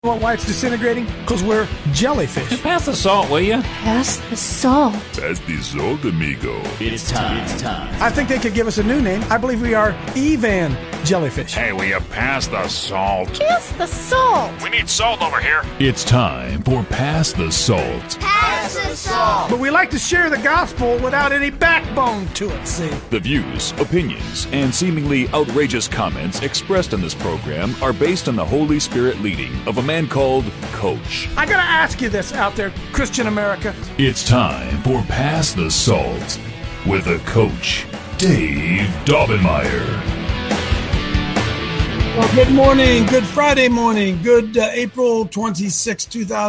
Why it's disintegrating? Because we're jellyfish. Pass the salt, will you? Pass the salt. Pass the salt, amigo. It's time. I think they could give us a new name. I believe we are Evan Jellyfish. Hey, will you pass the salt? Pass the salt. We need salt over here. It's time for Pass the Salt. Pass the salt. But we like to share the gospel without any backbone to it, see? The views, opinions, and seemingly outrageous comments expressed in this program are based on the Holy Spirit leading of a man called Coach. I gotta ask you this out there, Christian America. It's time for Pass the Salt with the Coach, Dave Daubenmire. Well, good morning, good Friday morning, good April 26,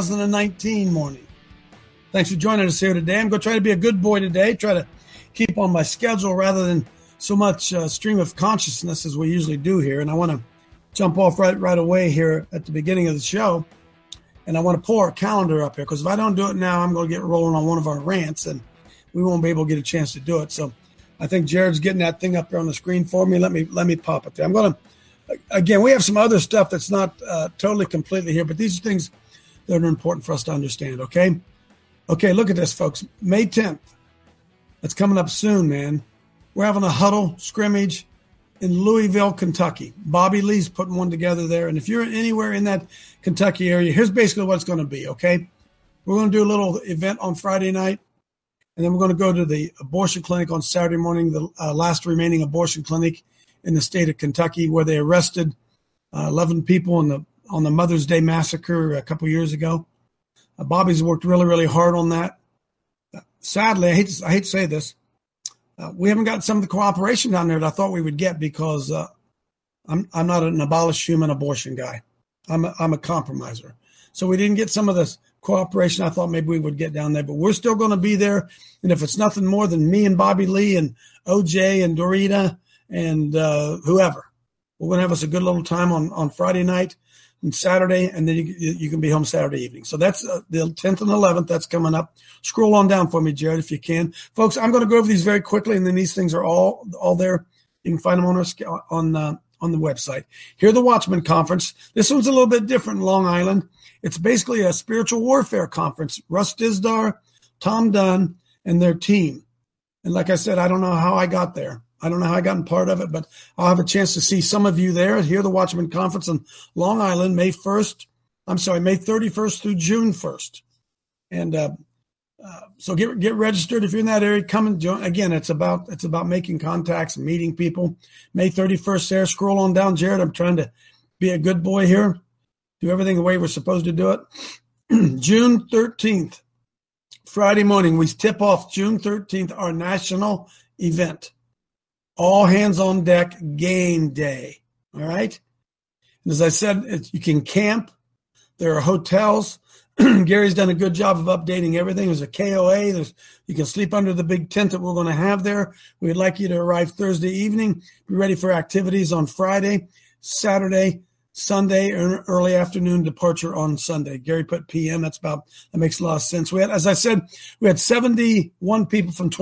2019 morning. Thanks for joining us here today. I'm going to try to be a good boy today, try to keep on my schedule rather than so much stream of consciousness as we usually do here. And I want to jump off right away here at the beginning of the show. And I want to pull our calendar up here because if I don't do it now, I'm going to get rolling on one of our rants and we won't be able to get a chance to do it. So I think Jared's getting that thing up there on the screen for me. Let me pop it there. I'm going to, again, we have some other stuff that's not totally completely here, but these are things that are important for us to understand, okay? Okay, look at this, folks. May 10th. That's coming up soon, man. We're having a huddle scrimmage in Louisville, Kentucky. Bobby Lee's putting one together there. And if you're anywhere in that Kentucky area, here's basically what it's going to be, okay? We're going to do a little event on Friday night, and then we're going to go to the abortion clinic on Saturday morning, the last remaining abortion clinic in the state of Kentucky, where they arrested 11 people on the Mother's Day massacre a couple years ago. Bobby's worked really, really hard on that. Sadly, I hate to say this, we haven't gotten some of the cooperation down there that I thought we would get because I'm not an abolish human abortion guy. I'm a compromiser. So we didn't get some of the cooperation I thought maybe we would get down there, but we're still going to be there. And if it's nothing more than me and Bobby Lee and OJ and Dorita and whoever, we're going to have us a good little time on Friday night and Saturday, and then you can be home Saturday evening. So that's the 10th and 11th. That's coming up. Scroll on down for me, Jared, if you can. Folks, I'm going to go over these very quickly, and then these things are all there. You can find them on the website. Here, the Watchman Conference. This one's a little bit different in Long Island. It's basically a spiritual warfare conference. Russ Dizdar, Tom Dunn, and their team. And like I said, I don't know how I got there. I don't know how I got in part of it, but I'll have a chance to see some of you there. Here, the Watchman Conference in Long Island, May 31st through June 1st. And so get registered if you're in that area. Come and join. Again, it's about making contacts and meeting people. May 31st there. Scroll on down, Jared. I'm trying to be a good boy here. Do everything the way we're supposed to do it. June 13th, Friday morning, we tip off June 13th, our national event. All hands on deck game day. All right. And as I said, you can camp. There are hotels. Gary's done a good job of updating everything. There's a KOA. You can sleep under the big tent that we're going to have there. We'd like you to arrive Thursday evening. Be ready for activities on Friday, Saturday, Sunday, or early afternoon departure on Sunday. Gary put PM. That makes a lot of sense. As I said, we had 77 people from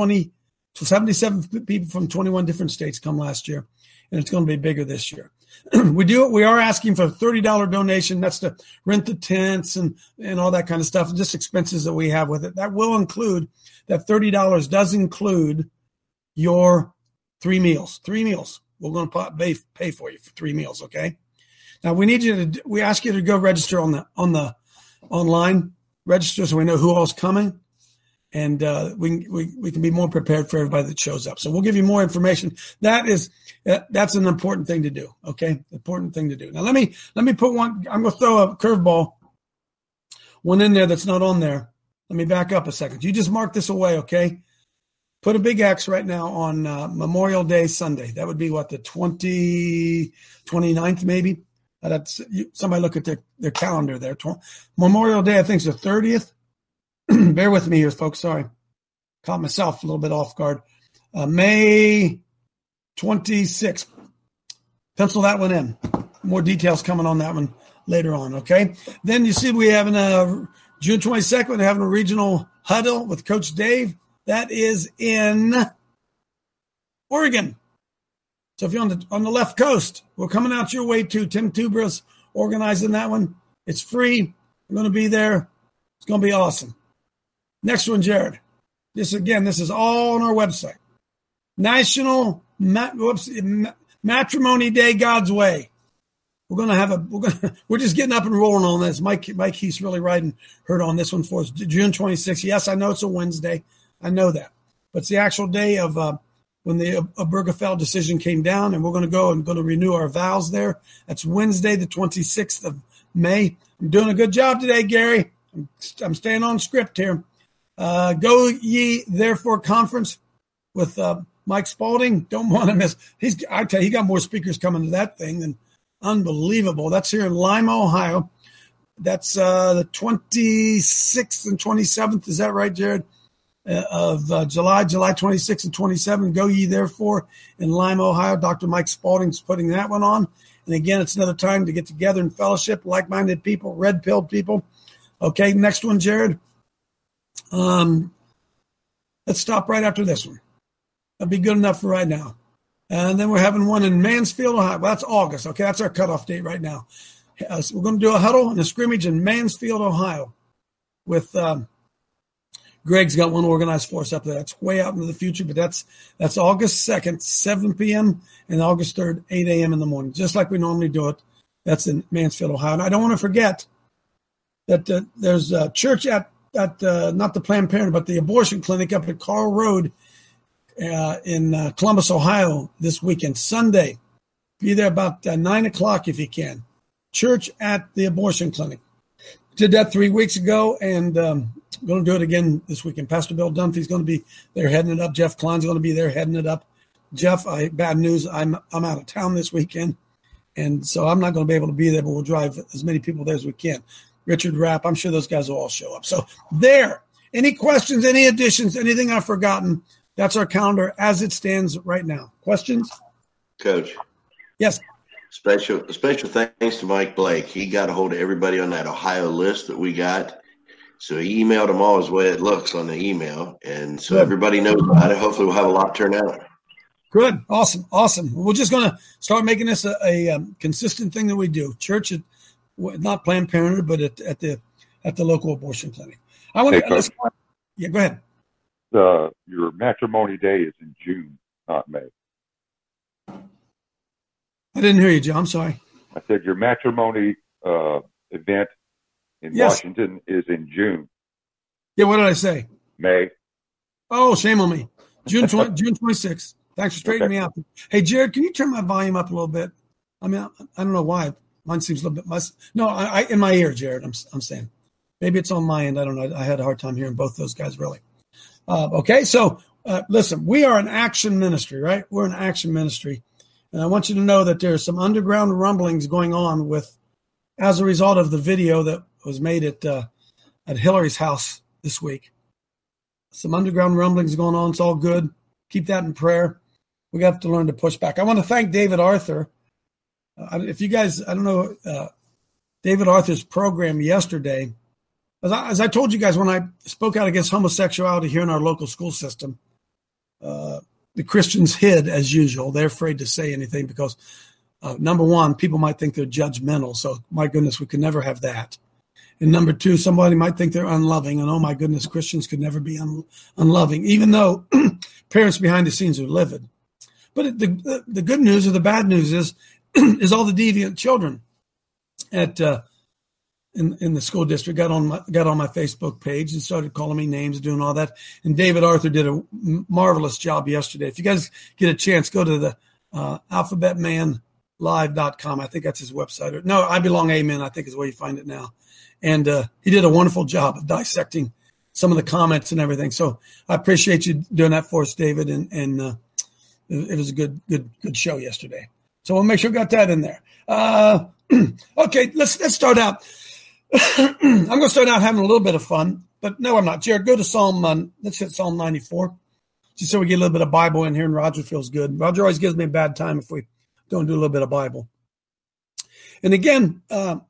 21 different states come last year, and it's going to be bigger this year. We are asking for a $30 donation. That's to rent the tents and all that kind of stuff, and just expenses that we have with it. That will include, that $30 does include your 3 meals. 3 meals. We're going to pay for you for 3 meals, okay? Now, we ask you to go register on the online register so we know who all's coming. And we can be more prepared for everybody that shows up. So we'll give you more information. That's an important thing to do. Okay, important thing to do. Now let me put one. I'm going to throw a curveball, one in there that's not on there. Let me back up a second. You just mark this away, okay? Put a big X right now on Memorial Day Sunday. That would be what, the 29th maybe. Somebody look at their calendar there. Memorial Day, I think, is the 30th. Bear with me here, folks. Sorry. Caught myself a little bit off guard. May 26th. Pencil that one in. More details coming on that one later on, okay? Then you see we have June 22nd, we're having a regional huddle with Coach Dave. That is in Oregon. So if you're on the left coast, we're coming out your way too. Tim Tubra's organizing that one. It's free. I'm going to be there. It's going to be awesome. Next one, Jared. This is all on our website. National Matrimony Day God's Way. We're just getting up and rolling on this. Mike Heath's really riding herd on this one for us. June 26th. Yes, I know it's a Wednesday. I know that. But it's the actual day of when the Obergefell decision came down, and we're going to renew our vows there. That's Wednesday, the 26th of May. I'm doing a good job today, Gary. I'm staying on script here. Go ye therefore conference with Mike Spalding. Don't want to miss. I tell you, he got more speakers coming to that thing than unbelievable. That's here in Lima, Ohio. That's the 26th and 27th. Is that right, Jared? Of July 26th and 27th. Go ye therefore in Lima, Ohio. Dr. Mike Spalding's putting that one on. And again, it's another time to get together in fellowship, like-minded people, red-pilled people. Okay, next one, Jared. Let's stop right after this one. That'll be good enough for right now. And then we're having one in Mansfield, Ohio. Well, that's August. Okay, that's our cutoff date right now. So we're going to do a huddle and a scrimmage in Mansfield, Ohio with Greg's got one organized for us up there. That's way out into the future, but that's August 2nd, 7 p.m., and August 3rd, 8 a.m. in the morning, just like we normally do it. That's in Mansfield, Ohio. And I don't want to forget that there's a church at not the Planned Parenthood, but the abortion clinic up at Carl Road in Columbus, Ohio this weekend, Sunday. Be there about 9 o'clock if you can. Church at the abortion clinic. Did that 3 weeks ago, and going to do it again this weekend. Pastor Bill Dunphy's going to be there heading it up. Jeff Klein's going to be there heading it up. Jeff, bad news, I'm out of town this weekend, and so I'm not going to be able to be there, but we'll drive as many people there as we can. Richard Rapp, I'm sure those guys will all show up. So there. Any questions, any additions, anything I've forgotten? That's our calendar as it stands right now. Questions? Coach. Yes. Special thanks to Mike Blake. He got a hold of everybody on that Ohio list that we got. So he emailed them all as way it looks on the email. And so everybody knows about it. Hopefully we'll have a lot turn out. Good. Awesome. We're just going to start making this a consistent thing that we do. Church, not Planned Parenthood, but at the local abortion clinic. I want to yeah, go ahead. Your matrimony day is in June, not May. I didn't hear you, Joe. I'm sorry. I said your matrimony event in Washington is in June. Yeah, what did I say? May. Oh, shame on me. June 26th. Thanks for straightening me out. Hey, Jared, can you turn my volume up a little bit? I mean, I don't know why. Mine seems a little bit No, I in my ear, Jared, I'm saying. Maybe it's on my end. I don't know. I had a hard time hearing both those guys, really. Okay, so listen, we are an action ministry, right? We're an action ministry. And I want you to know that there's some underground rumblings going on as a result of the video that was made at Hillary's house this week. Some underground rumblings going on. It's all good. Keep that in prayer. We have to learn to push back. I want to thank David Arthur. If you guys, I don't know, David Arthur's program yesterday, as I told you guys when I spoke out against homosexuality here in our local school system, the Christians hid as usual. They're afraid to say anything because, number one, people might think they're judgmental. So, my goodness, we could never have that. And number two, somebody might think they're unloving. And, oh, my goodness, Christians could never be unloving, even though parents behind the scenes are livid. But the good news or the bad news is all the deviant children at in the school district got on my Facebook page and started calling me names, doing all that. And David Arthur did a marvelous job yesterday. If you guys get a chance, go to the alphabetmanlive.com. I think that's his website. No, I Belong Amen, I think is where you find it now. And he did a wonderful job of dissecting some of the comments and everything. So I appreciate you doing that for us, David. And it was a good show yesterday. So we'll make sure we got that in there. Okay, let's start out. I'm going to start out having a little bit of fun, but no, I'm not. Jared, go to Psalm. Let's hit Psalm 94, just so we get a little bit of Bible in here. And Roger feels good. Roger always gives me a bad time if we don't do a little bit of Bible. And again, how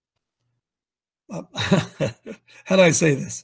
do I say this?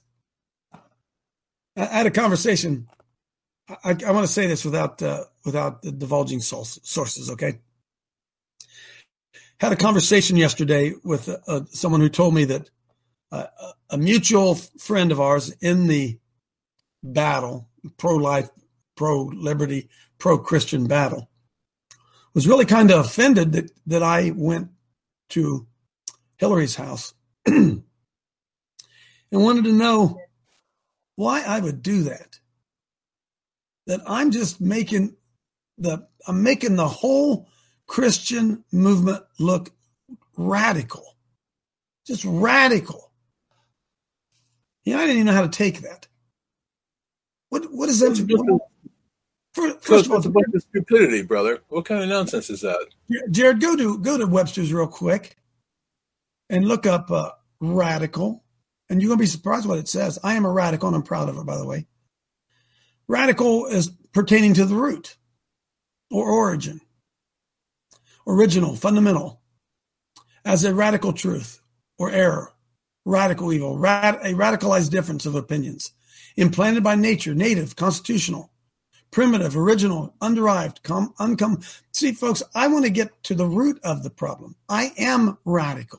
I had a conversation. I want to say this without divulging sources. Okay. had a conversation yesterday with someone who told me that a mutual friend of ours in the battle, pro-life, pro-liberty, pro-Christian battle, was really kind of offended that I went to Hillary's house and wanted to know why I would do that. That I'm just making the whole Christian movement look radical. Just radical. I didn't even know how to take that. What is that? First of all, it's a bunch of stupidity, brother. What kind of nonsense is that? Jared, go to Webster's real quick and look up radical, and you're going to be surprised what it says. I am a radical, and I'm proud of it, by the way. Radical is pertaining to the root or origin, original, fundamental, as a radical truth or error, radical evil, a radicalized difference of opinions, implanted by nature, native, constitutional, primitive, original, underived, See, folks, I want to get to the root of the problem. I am radical.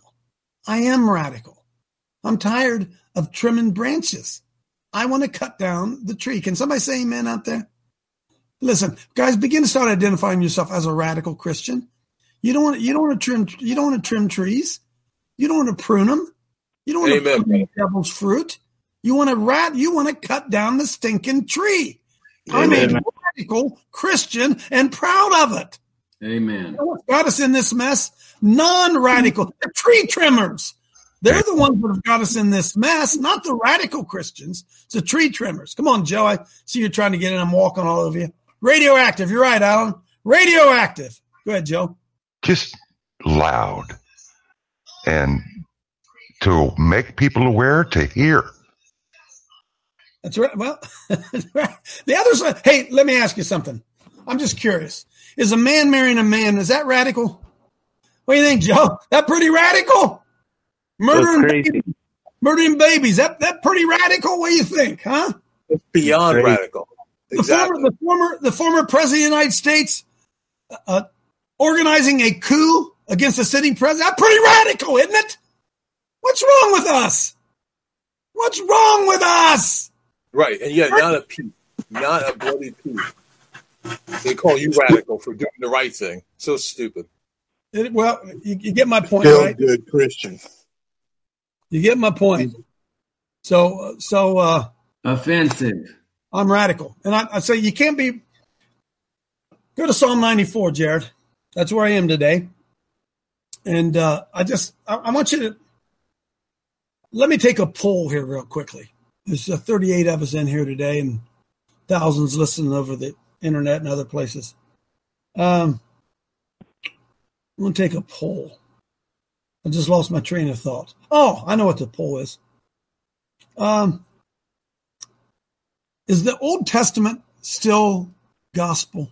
I'm tired of trimming branches. I want to cut down the tree. Can somebody say amen out there? Listen, guys, begin to start identifying yourself as a radical Christian. You don't want to trim trees. You don't want to prune them. You don't want to prune the devil's fruit. You want to cut down the stinking tree. I'm a radical Christian and proud of it. Amen. You know what's got us in this mess? Non-radical. The tree trimmers. They're the ones that have got us in this mess, not the radical Christians. It's the tree trimmers. Come on, Joe. I see you're trying to get in. I'm walking all over you. Radioactive. You're right, Alan. Radioactive. Go ahead, Joe. Just loud. And to make people aware, to hear. That's right. Well, the other side. Hey, let me ask you something. I'm just curious. Is a man marrying a man, is that radical? What do you think, Joe? That pretty radical? Murdering babies. That pretty radical? What do you think, huh? It's beyond radical. Exactly. The former president of the United States organizing a coup against a sitting president. That's pretty radical, isn't it? What's wrong with us? What's wrong with us? Right, and yet not a bloody peep. They call you radical for doing the right thing. So stupid. You get my point, Still right? Good Christian. You get my point. So offensive. I'm radical, and I say you can't be. Go to Psalm 94, Jared. That's where I am today, and I want you to let me take a poll here real quickly. There's 38 of us in here today, and thousands listening over the internet and other places. I'm going to take a poll. I just lost my train of thought. Oh, I know what the poll is. Is the Old Testament still gospel?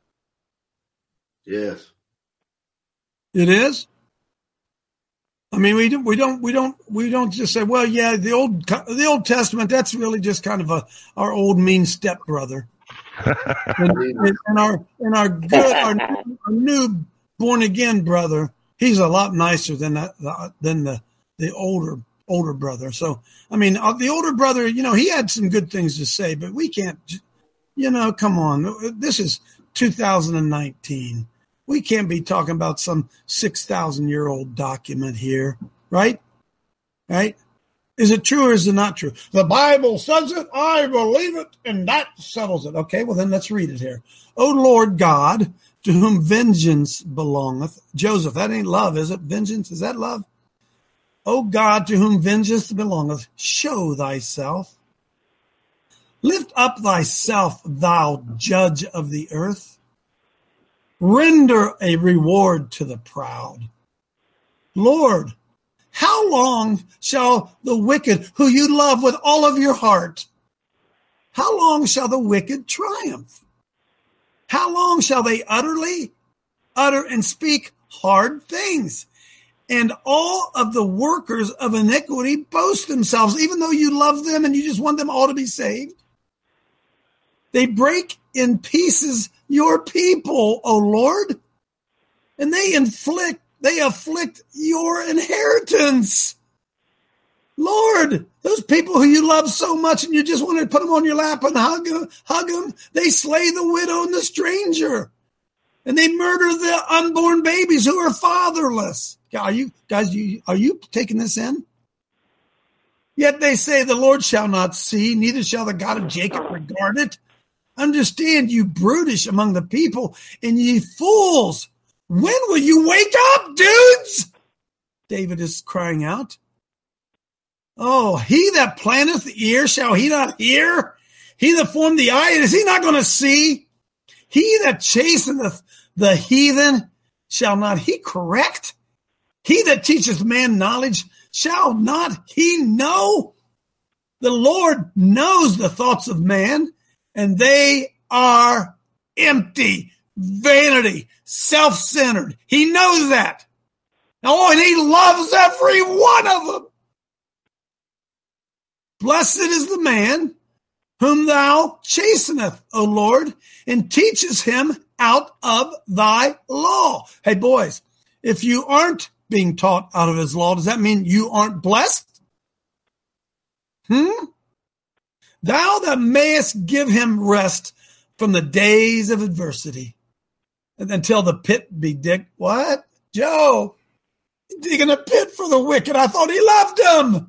Yes. It is? I mean, we don't just say, well, yeah, the Old Testament, that's really just kind of our old mean stepbrother. and our new born again brother, he's a lot nicer than the older brother. So, I mean, the older brother, he had some good things to say, but we can't, come on. This is 2019. We can't be talking about some 6,000-year-old document here, right? Right? Is it true or is it not true? The Bible says it, I believe it, and that settles it. Okay, well then let's read it here. O Lord God, to whom vengeance belongeth. Joseph, that ain't love, is it? Vengeance, is that love? O God, to whom vengeance belongeth, show thyself. Lift up thyself, thou judge of the earth. Render a reward to the proud. Lord, how long shall the wicked, who you love with all of your heart, how long shall the wicked triumph? How long shall they utter and speak hard things? And all of the workers of iniquity boast themselves, even though you love them and you just want them all to be saved. They break in pieces your people, O Lord, and they inflict they afflict your inheritance. Lord, those people who you love so much and you just want to put them on your lap and hug them, they slay the widow and the stranger. And they murder the unborn babies who are fatherless. Are you taking this in? Yet they say the Lord shall not see, neither shall the God of Jacob regard it. Understand, you brutish among the people, and ye fools. When will you wake up, dudes? David is crying out. Oh, he that planteth the ear, shall he not hear? He that formed the eye, is he not going to see? He that chasteneth the heathen, shall not he correct? He that teacheth man knowledge, shall not he know? The Lord knows the thoughts of man, and they are empty, vanity, self-centered. He knows that. Oh, and he loves every one of them. Blessed is the man whom thou chasteneth, O Lord, and teachest him out of thy law. Hey, boys, if you aren't being taught out of his law, does that mean you aren't blessed? Thou that mayest give him rest from the days of adversity until the pit be digged. What? Joe, digging a pit for the wicked. I thought he loved them.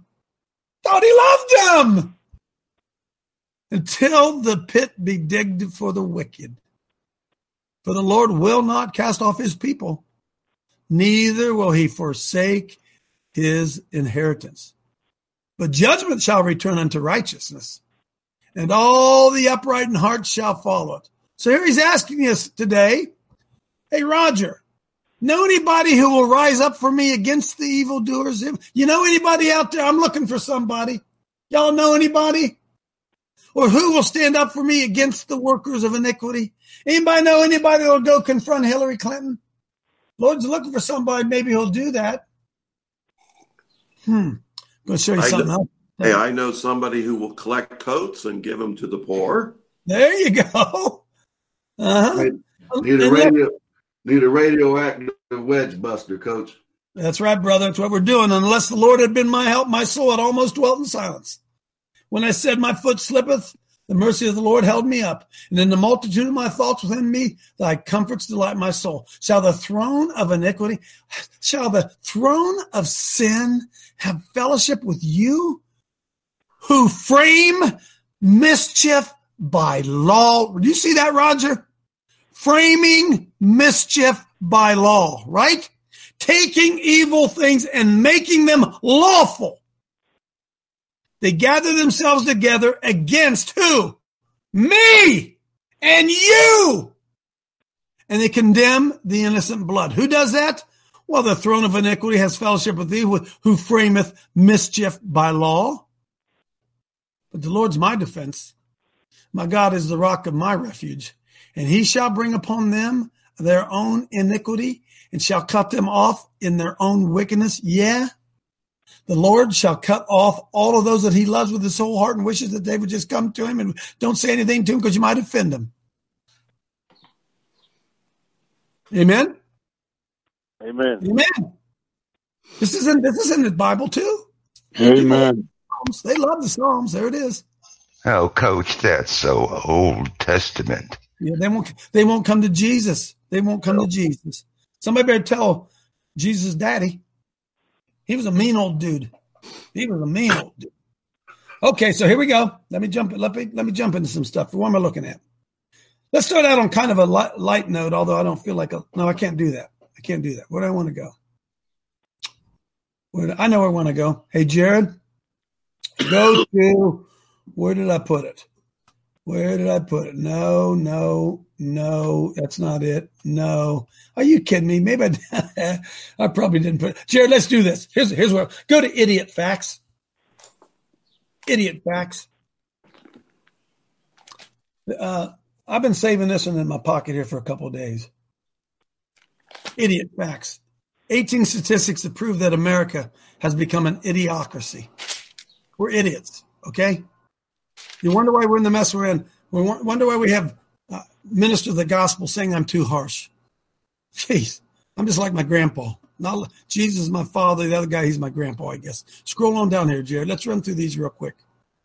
Until the pit be digged for the wicked. For the Lord will not cast off his people, neither will he forsake his inheritance. But judgment shall return unto righteousness, and all the upright in heart shall follow it. So here he's asking us today, hey, Roger, know anybody who will rise up for me against the evildoers? You know anybody out there? I'm looking for somebody. Y'all know anybody? Or who will stand up for me against the workers of iniquity? Anybody know anybody that will go confront Hillary Clinton? Lord's looking for somebody. Maybe he'll do that. I'm going to show you something else. Hey, I know somebody who will collect coats and give them to the poor. There you go. Uh-huh. Need a radioactive wedge buster, Coach. That's right, brother. That's what we're doing. Unless the Lord had been my help, my soul had almost dwelt in silence. When I said my foot slippeth, the mercy of the Lord held me up. And in the multitude of my thoughts within me, thy comforts delight my soul. Shall the throne of iniquity, shall the throne of sin have fellowship with you, who frame mischief by law? Do you see that, Roger? Framing mischief by law, right? Taking evil things and making them lawful. They gather themselves together against who? Me and you. And they condemn the innocent blood. Who does that? Well, the throne of iniquity has fellowship with thee, who frameth mischief by law. But the Lord's my defense. My God is the rock of my refuge. And he shall bring upon them their own iniquity, and shall cut them off in their own wickedness. Yeah, the Lord shall cut off all of those that he loves with his whole heart and wishes that they would just come to him and don't say anything to him because you might offend him. Amen? Amen. Amen. This is in the Bible too. Amen. They love the Psalms. There it is. Oh, Coach, that's so Old Testament. Yeah, they won't come to Jesus. They won't come to Jesus. Somebody better tell Jesus' daddy. He was a mean old dude. Okay, so here we go. Let me jump into some stuff. What am I looking at? Let's start out on kind of a light note, although I don't feel like no, I can't do that. Where do I want to go? I know where I want to go. Hey, Jared, go to, where did I put it? No, that's not it. No. Are you kidding me? Maybe I probably didn't put it. Jared, let's do this. Here's where, go to Idiot Facts. Idiot Facts. I've been saving this one in my pocket here for a couple of days. Idiot Facts. 18 statistics that prove that America has become an idiocracy. We're idiots, okay? You wonder why we're in the mess we're in. We wonder why we have ministers of the gospel saying I'm too harsh. Jeez, I'm just like my grandpa. Not Jesus is my father. The other guy, he's my grandpa, I guess. Scroll on down here, Jared. Let's run through these real quick.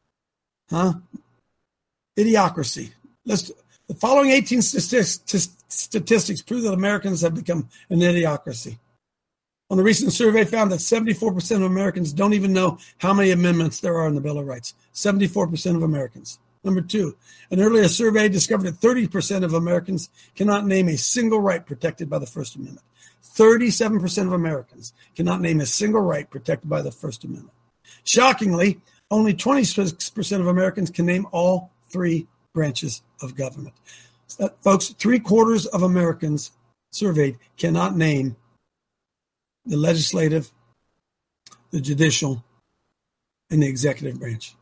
Idiocracy. The following 18 statistics prove that Americans have become an idiocracy. On a recent survey found that 74% of Americans don't even know how many amendments there are in the Bill of Rights. 74% of Americans. Number 2, an earlier survey discovered that 30% of Americans cannot name a single right protected by the First Amendment. 37% of Americans cannot name a single right protected by the First Amendment. Shockingly, only 26% of Americans can name all 3 branches of government. Folks, 3/4 of Americans surveyed cannot name the legislative, the judicial, and the executive branch.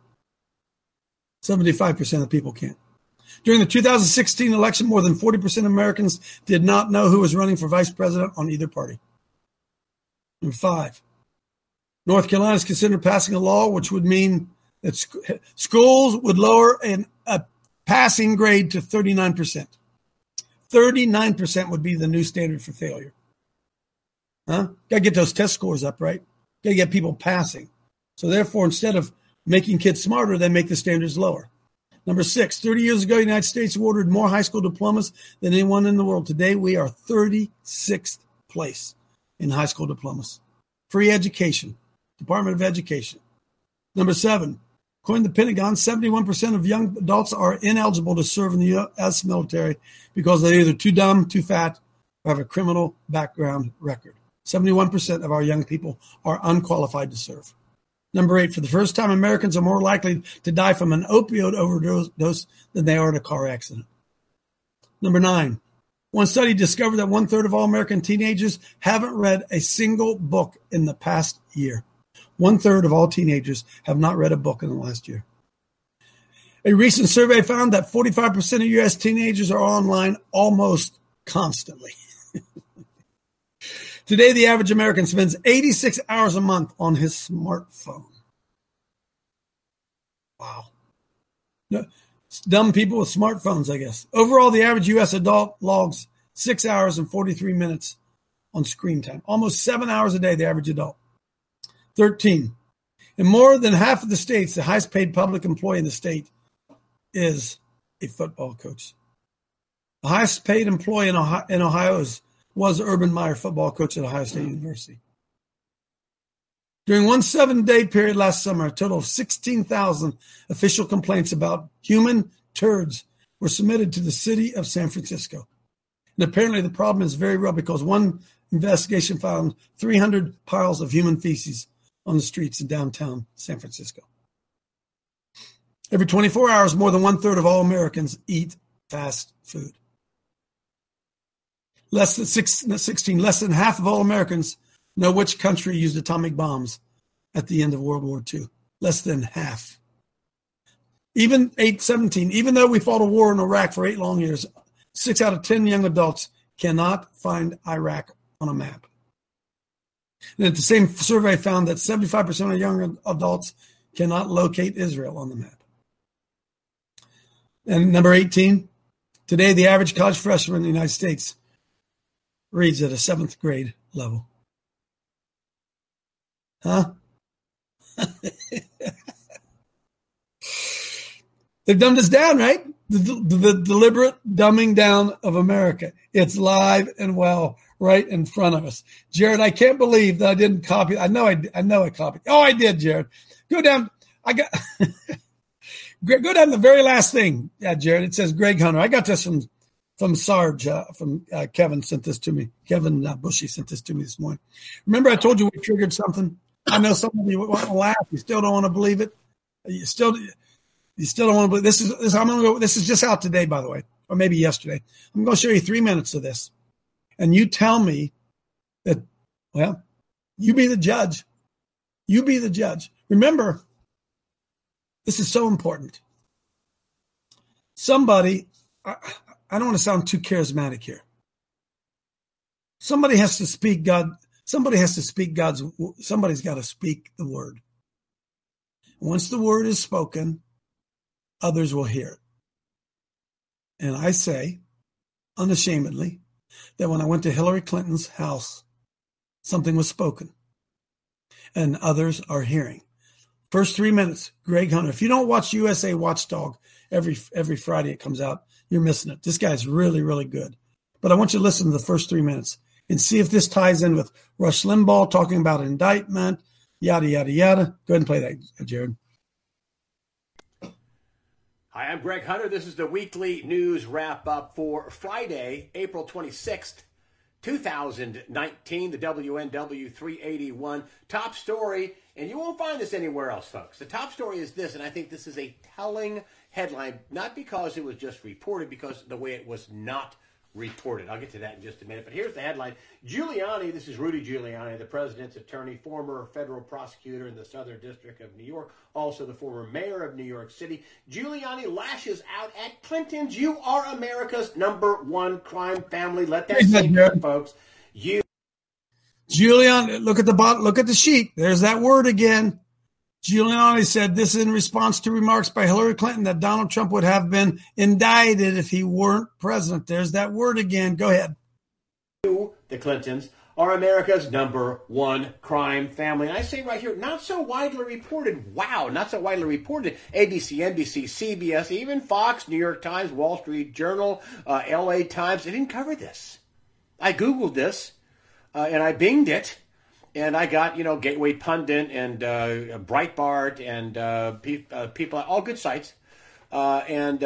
75% of people can't. During the 2016 election, more than 40% of Americans did not know who was running for vice president on either party. Number 5, North Carolina is considered passing a law which would mean that schools would lower a passing grade to 39%. 39% would be the new standard for failure. Got to get those test scores up, right? Got to get people passing. So therefore, instead of making kids smarter, they make the standards lower. Number 6, 30 years ago, the United States awarded more high school diplomas than anyone in the world. Today, we are 36th place in high school diplomas. Free education, Department of Education. Number 7, according to the Pentagon, 71% of young adults are ineligible to serve in the U.S. military because they're either too dumb, too fat, or have a criminal background record. 71% of our young people are unqualified to serve. Number 8, for the first time, Americans are more likely to die from an opioid overdose than they are in a car accident. Number 9, one study discovered that 1/3 of all American teenagers haven't read a single book in the past year. 1/3 of all teenagers have not read a book in the last year. A recent survey found that 45% of U.S. teenagers are online almost constantly. Today, the average American spends 86 hours a month on his smartphone. Wow. No, dumb people with smartphones, I guess. Overall, the average U.S. adult logs 6 hours and 43 minutes on screen time. Almost 7 hours a day, the average adult. 13. In more than half of the states, the highest paid public employee in the state is a football coach. The highest paid employee in Ohio was Urban Meyer, football coach at Ohio State University. During one 7-day period last summer, a total of 16,000 official complaints about human turds were submitted to the city of San Francisco. And apparently the problem is very real because one investigation found 300 piles of human feces on the streets in downtown San Francisco. Every 24 hours, more than 1/3 of all Americans eat fast food. Less than half of all Americans know which country used atomic bombs at the end of World War II. Less than half. Even though we fought a war in Iraq for 8 long years, 6 out of 10 young adults cannot find Iraq on a map. And the same survey found that 75% of young adults cannot locate Israel on the map. And number 18, today the average college freshman in the United States reads at a 7th grade level. Huh? They've dumbed us down, right? The deliberate dumbing down of America. It's live and well right in front of us. Jared, I can't believe that I didn't copy. I know I copied. Oh, I did, Jared. Go down. Go down to the very last thing. Yeah, Jared. It says Greg Hunter. I got this from Sarge, from Kevin sent this to me. Kevin Bushy sent this to me this morning. Remember I told you we triggered something? I know some of you want to laugh. You still don't want to believe it. You still don't want to believe this. This is just out today, by the way, or maybe yesterday. I'm going to show you 3 minutes of this. And you tell me that, well, you be the judge. You be the judge. Remember, this is so important. Somebody, I don't want to sound too charismatic here. Somebody has to speak God. Somebody's got to speak the word. Once the word is spoken, others will hear it. And I say, unashamedly, that when I went to Hillary Clinton's house Something was spoken, and others are hearing. First 3 minutes, Greg Hunter. If you don't watch USA Watchdog every Friday it comes out, you're missing it. This guy's really, really good. But I want you to listen to the first 3 minutes and see if this ties in with Rush Limbaugh talking about indictment, yada, yada, yada. Go ahead and play that, Jared. Hi, I'm Greg Hunter. This is the weekly news wrap-up for Friday, April 26th, 2019, the WNW 381 top story. And you won't find this anywhere else, folks. The top story is this, and I think this is a telling headline, not because it was just reported, because the way it was not reported. I'll get to that in just a minute. But here's the headline. Giuliani, this is Rudy Giuliani, the president's attorney, former federal prosecutor in the Southern District of New York, also the former mayor of New York City. Giuliani lashes out at Clintons. You are America's #1 crime family. Let that sink in, folks. Giuliani, look at the bottom, look at the sheet. There's that word again. Giuliani said this in response to remarks by Hillary Clinton that Donald Trump would have been indicted if he weren't president. There's that word again. Go ahead. The Clintons are America's #1 crime family. And I say right here, not so widely reported. Wow, not so widely reported. ABC, NBC, CBS, even Fox, New York Times, Wall Street Journal, LA Times, they didn't cover this. I Googled this, and I binged it. And I got, Gateway Pundit and Breitbart and people, all good sites, and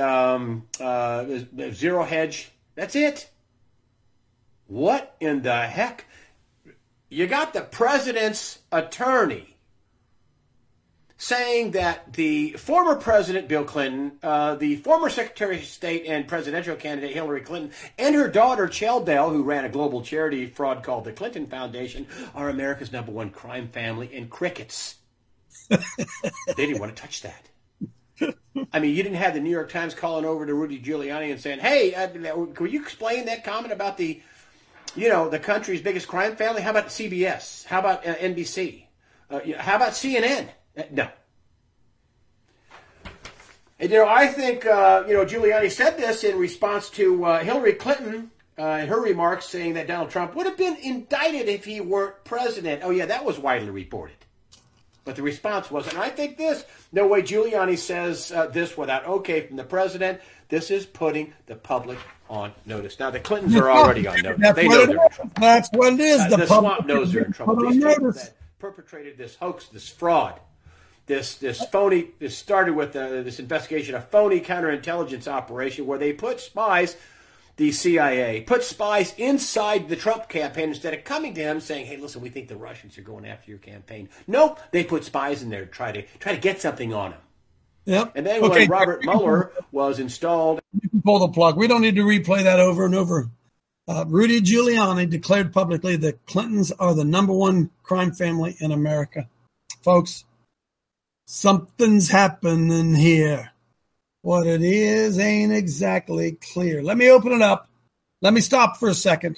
Zero Hedge. That's it. What in the heck? You got the president's attorney saying that the former president, Bill Clinton, the former Secretary of State and presidential candidate, Hillary Clinton, and her daughter, Chell Bell, who ran a global charity fraud called the Clinton Foundation, are America's #1 crime family, and crickets. They didn't want to touch that. I mean, you didn't have the New York Times calling over to Rudy Giuliani and saying, hey, could you explain that comment about the country's biggest crime family? How about CBS? How about NBC? How about CNN? No. And, I think, Giuliani said this in response to Hillary Clinton in her remarks saying that Donald Trump would have been indicted if he weren't president. Oh, yeah, that was widely reported. But the response wasn't. And I think no way Giuliani says this without okay from the president. This is putting the public on notice. Now, the Clintons are already on notice. They know they're in trouble. That's what it is. The swamp knows they're in trouble. These people that perpetrated this hoax, this fraud, this phony, this started with this investigation, a phony counterintelligence operation where they put spies, the CIA, put spies inside the Trump campaign instead of coming to him saying, hey, listen, we think the Russians are going after your campaign. Nope, they put spies in there to try to get something on him. Yep. And then when Robert Mueller was installed. You can pull the plug. We don't need to replay that over and over. Rudy Giuliani declared publicly that Clintons are the #1 crime family in America. Folks, something's happening here. What it is ain't exactly clear. Let me open it up. Let me stop for a second.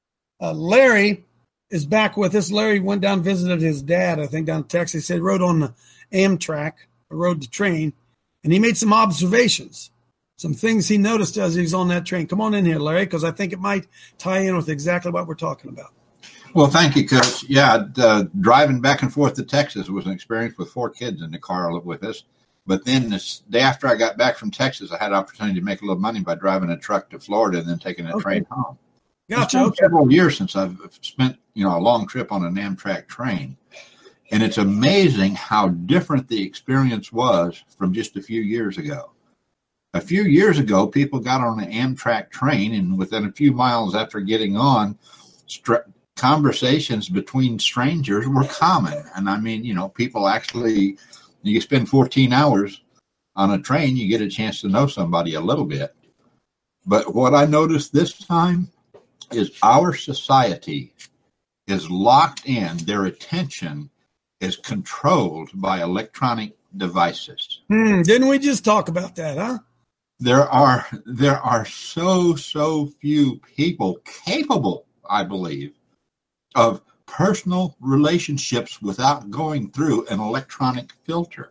Larry is back with us. Larry went down and visited his dad, I think, down in Texas. He said he rode on the Amtrak, rode the train, and he made some observations, some things he noticed as he was on that train. Come on in here, Larry, because I think it might tie in with exactly what we're talking about. Well, thank you, Coach. Yeah, driving back and forth to Texas was an experience with 4 kids in the car with us. But then the day after I got back from Texas, I had an opportunity to make a little money by driving a truck to Florida and then taking a train home. Gotcha. It's been several years since I've spent, a long trip on an Amtrak train. And it's amazing how different the experience was from just a few years ago. A few years ago, people got on an Amtrak train, and within a few miles after getting on, conversations between strangers were common. And I mean, people actually, you spend 14 hours on a train, you get a chance to know somebody a little bit. But what I noticed this time is our society is locked in. Their attention is controlled by electronic devices. Didn't we just talk about that, huh? There are so few people capable, I believe, of personal relationships without going through an electronic filter.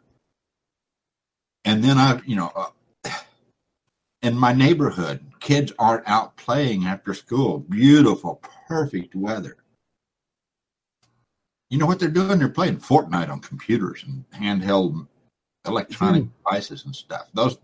And then in my neighborhood, kids aren't out playing after school. Beautiful, perfect weather. You know what they're doing? They're playing Fortnite on computers and handheld electronic devices and stuff. Those,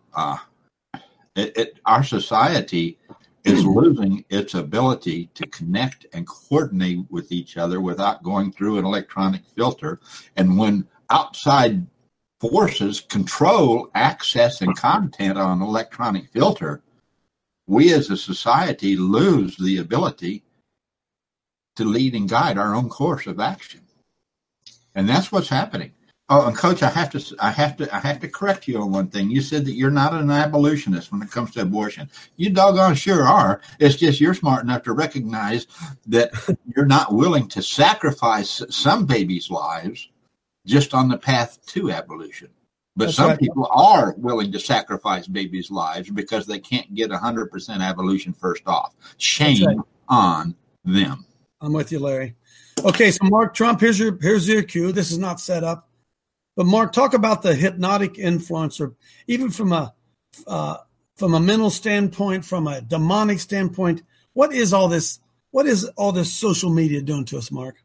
our society is losing its ability to connect and coordinate with each other without going through an electronic filter. And when outside forces control access and content on an electronic filter, we as a society lose the ability to lead and guide our own course of action. And that's what's happening. Oh, and Coach, I have to correct you on one thing. You said that you're not an abolitionist when it comes to abortion. You doggone sure are. It's just you're smart enough to recognize that you're not willing to sacrifice some babies' lives just on the path to abolition. But That's some right. people are willing to sacrifice babies' lives because they can't get 100% abolition first off. Shame on them. I'm with you, Larry. Okay, so Mark Trump, here's your cue. This is not set up. But Mark, talk about the hypnotic influencer, even from a mental standpoint, from a demonic standpoint. What is all this? What is all this social media doing to us, Mark?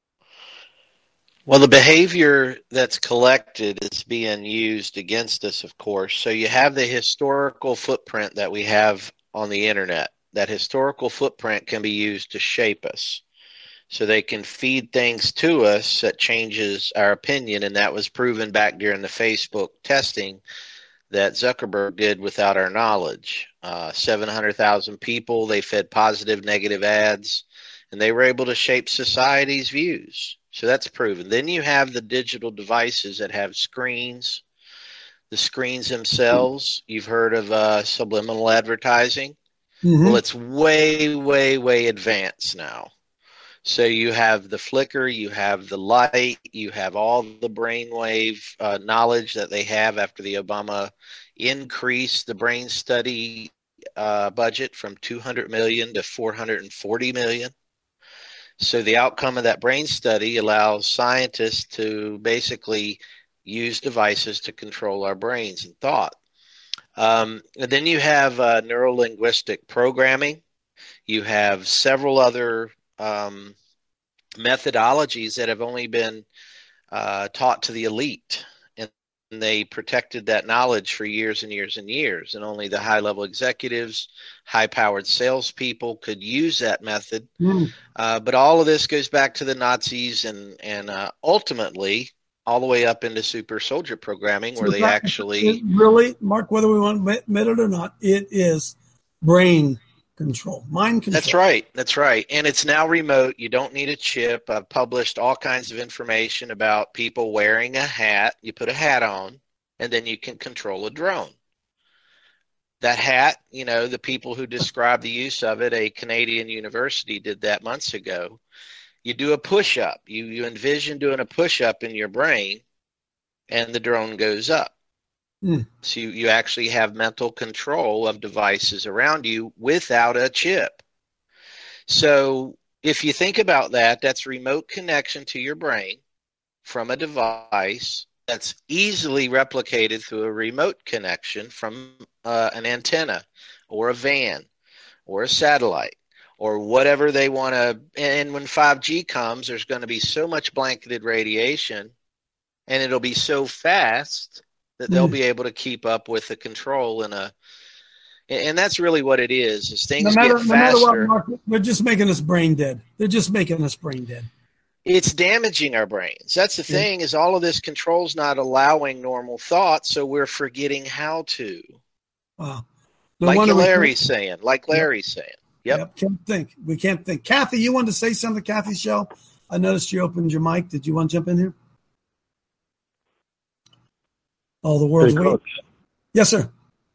Well, the behavior that's collected is being used against us, of course. So you have the historical footprint that we have on the internet. That historical footprint can be used to shape us. So they can feed things to us that changes our opinion, and that was proven back during the Facebook testing that Zuckerberg did without our knowledge. 700,000 people, they fed positive, negative ads, and they were able to shape society's views. So that's proven. Then you have the digital devices that have screens. The screens themselves, you've heard of subliminal advertising. Mm-hmm. Well, it's way, way, way advanced now. So you have the flicker, you have the light, you have all the brainwave knowledge that they have after the Obama increased the brain study budget from $200 million to $440 million. So the outcome of that brain study allows scientists to basically use devices to control our brains and thought. And then you have neuro-linguistic programming. You have several other methodologies that have only been taught to the elite, and they protected that knowledge for years and years and years, and only the high-level executives, high-powered salespeople could use that method. But all of this goes back to the Nazis and ultimately all the way up into super soldier programming, where they actually really, Mark, whether we want to admit it or not, it is brain control, mind control. That's right. And it's now remote. You don't need a chip. I've published all kinds of information about people wearing a hat. You put a hat on, and then you can control a drone. That hat, the people who describe the use of it, a Canadian university did that months ago. You do a push-up. You envision doing a push-up in your brain, and the drone goes up. So you actually have mental control of devices around you without a chip. So if you think about that, that's remote connection to your brain from a device that's easily replicated through a remote connection from an antenna or a van or a satellite or whatever they want to. And when 5G comes, there's going to be so much blanketed radiation, and it'll be so fast that they'll be able to keep up with the control and that's really what it is things get faster. No matter what, Mark, they're just making us brain dead. It's damaging our brains. That's the thing, is all of this control's not allowing normal thought, so we're forgetting how to. Wow. Larry's saying. Yep. We can't think. Kathy, you wanted to say something, Kathy Shell? I noticed you opened your mic. Did you want to jump in here? Oh, the world's waiting. Yes, sir.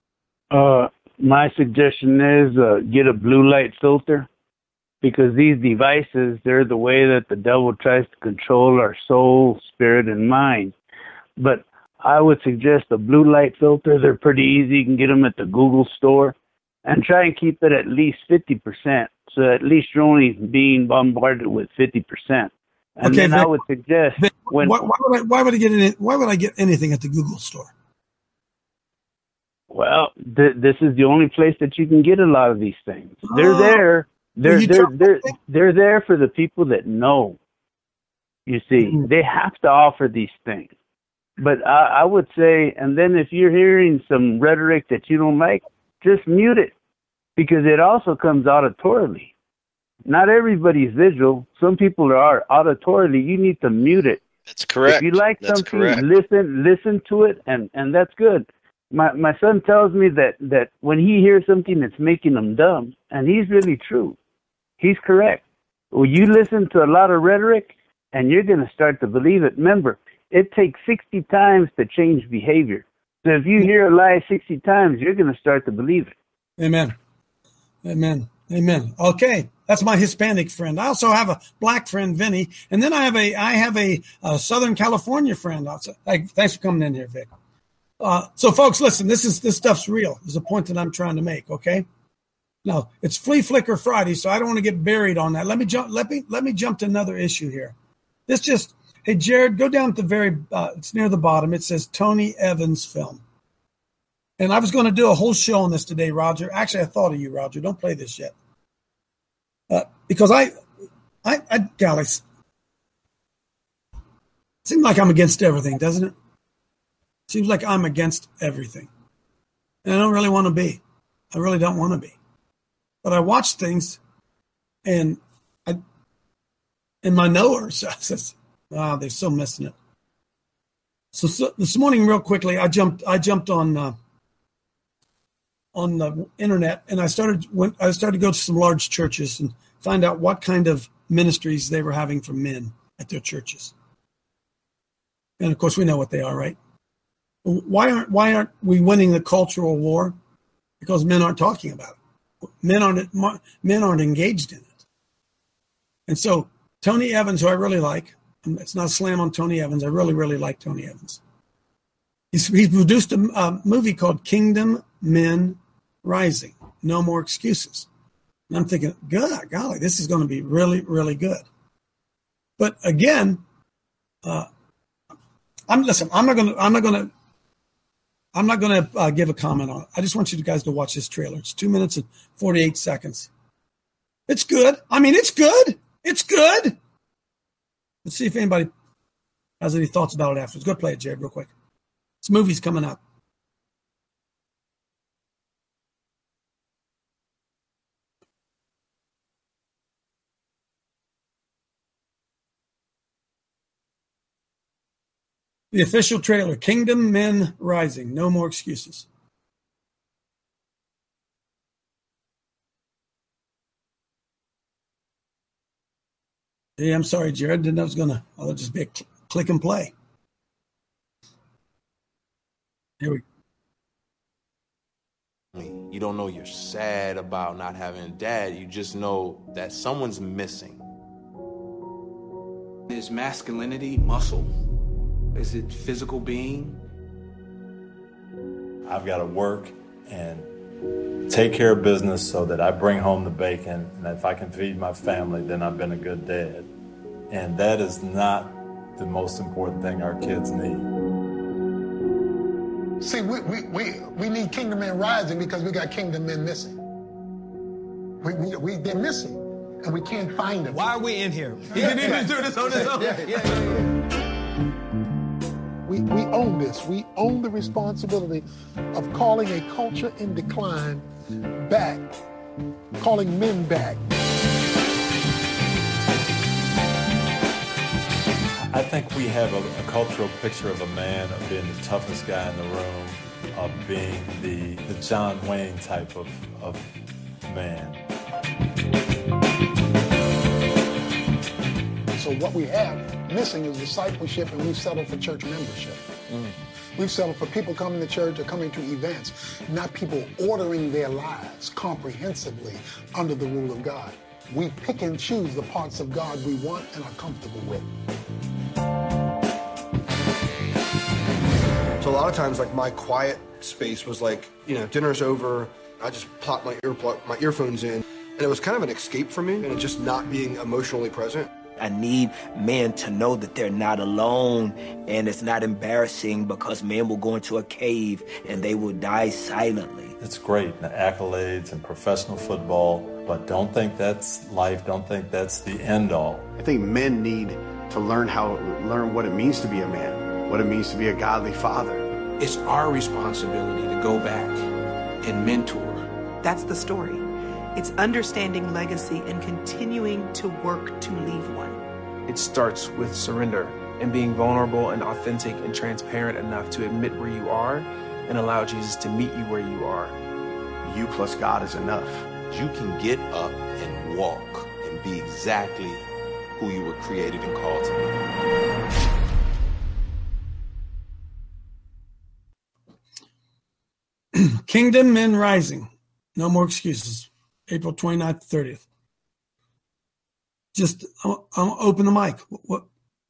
My suggestion is get a blue light filter, because these devices, they're the way that the devil tries to control our soul, spirit, and mind. But I would suggest a blue light filter. They're pretty easy. You can get them at the Google store, and try and keep it at least 50%. So at least you're only being bombarded with 50%. And then I would suggest why would I get anything at the Google store? Well, this is the only place that you can get a lot of these things. They're there. They're there for the people that know. You see, they have to offer these things. But I would say, and then if you're hearing some rhetoric that you don't like, just mute it, because it also comes auditorily. Not everybody's visual. Some people are auditorily. You need to mute it. That's correct. If you like That's something, correct. listen to it, and that's good. My son tells me that when he hears something that's making him dumb, and he's really true. He's correct. Well, you listen to a lot of rhetoric, and you're going to start to believe it. Remember, it takes 60 times to change behavior. So if you hear a lie 60 times, you're going to start to believe it. Amen. Amen. Amen. Okay. That's my Hispanic friend. I also have a black friend, Vinny. And then I have a Southern California friend. Thanks for coming in here, Vic. So folks, listen, this stuff's real. There's a point that I'm trying to make. Okay. Now it's Flea Flicker Friday, so I don't want to get buried on that. Let me jump to another issue here. Hey, Jared, go down to the very, it's near the bottom. It says Tony Evans film. And I was going to do a whole show on this today, Roger. Actually, I thought of you, Roger. Don't play this yet. Because golly, it seems like I'm against everything, doesn't it? Seems like I'm against everything. And I don't really want to be. I really don't want to be. But I watch things, and my knower says, wow, they're so missing it. So this morning, real quickly, I jumped on the internet, and I started to go to some large churches and find out what kind of ministries they were having for men at their churches. And of course, we know what they are, right? Why aren't we winning the cultural war? Because men aren't talking about it. Men aren't engaged in it. And so Tony Evans, who I really like, it's not a slam on Tony Evans. I really, really like Tony Evans. He's produced a movie called Kingdom Men Rising. No More Excuses. And I'm thinking, golly, this is going to be really, really good. But again, I'm not going to give a comment on it. I just want you guys to watch this trailer. It's 2 minutes and 48 seconds. It's good. I mean, it's good. It's good. Let's see if anybody has any thoughts about it afterwards. Go play it, Jared, real quick. This movie's coming up. The official trailer, Kingdom Men Rising. No More Excuses. Yeah, I'm sorry, Jared. Didn't know it was I'll just be a click and play. Here we go. You don't know you're sad about not having a dad. You just know that someone's missing. Is masculinity muscle? Is it physical being? I've got to work and take care of business so that I bring home the bacon, and if I can feed my family, then I've been a good dad. And that is not the most important thing our kids need. See, we need Kingdom Men Rising because we got Kingdom Men missing. They're missing, and we can't find them. Why are we in here? He didn't even do this on his own. We own this. We own the responsibility of calling a culture in decline back, calling men back. I think we have a cultural picture of a man of being the toughest guy in the room, of being the John Wayne type of man. So what we have missing is discipleship, and we've settled for church membership. We've settled for people coming to church or coming to events, not people ordering their lives comprehensively under the rule of God. We pick and choose the parts of God we want and are comfortable with. So a lot of times, like, my quiet space was like, dinner's over, I just popped my earphones in, and it was kind of an escape for me, and just not being emotionally present. I need men to know that they're not alone, and it's not embarrassing, because men will go into a cave and they will die silently. It's great, the accolades and professional football, but don't think that's life. Don't think that's the end all. I think men need to learn what it means to be a man, what it means to be a godly father. It's our responsibility to go back and mentor. That's the story. It's understanding legacy and continuing to work to leave one. It starts with surrender and being vulnerable and authentic and transparent enough to admit where you are and allow Jesus to meet you where you are. You plus God is enough. You can get up and walk and be exactly who you were created and called to be. Kingdom Men Rising. No more excuses. April 29th, 30th. Just, I'll open the mic. What?